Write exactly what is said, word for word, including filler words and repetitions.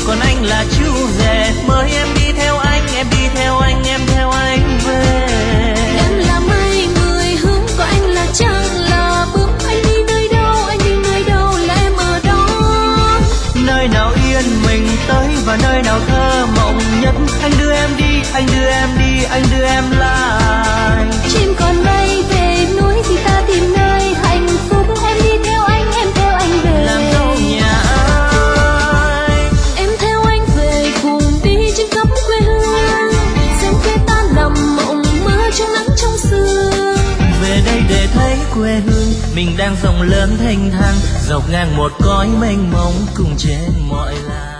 còn anh là chú rể. Mời em đi theo anh, em đi theo anh, em theo anh về. Em là mây mười hướng, còn anh là trăng là bướm. Anh đi nơi đâu, anh đi nơi đâu là em ở đó. Nơi nào yên mình tới và nơi nào thơ mộng nhất. Anh đưa em đi, anh đưa em đi, anh đưa em lại. Chim còn bay về núi thì ta tìm nơi hạnh phúc. Em đi theo anh, em theo anh về. Làm dâu nhà ai? Em theo anh về cùng đi trên khắp quê hương. Xem quê ta nằm mộng mơ trong nắng trong sương. Về đây để thấy quê hương mình đang rộng lớn thanh thang, dọc ngang một cõi mênh mông cùng trên mọi làng.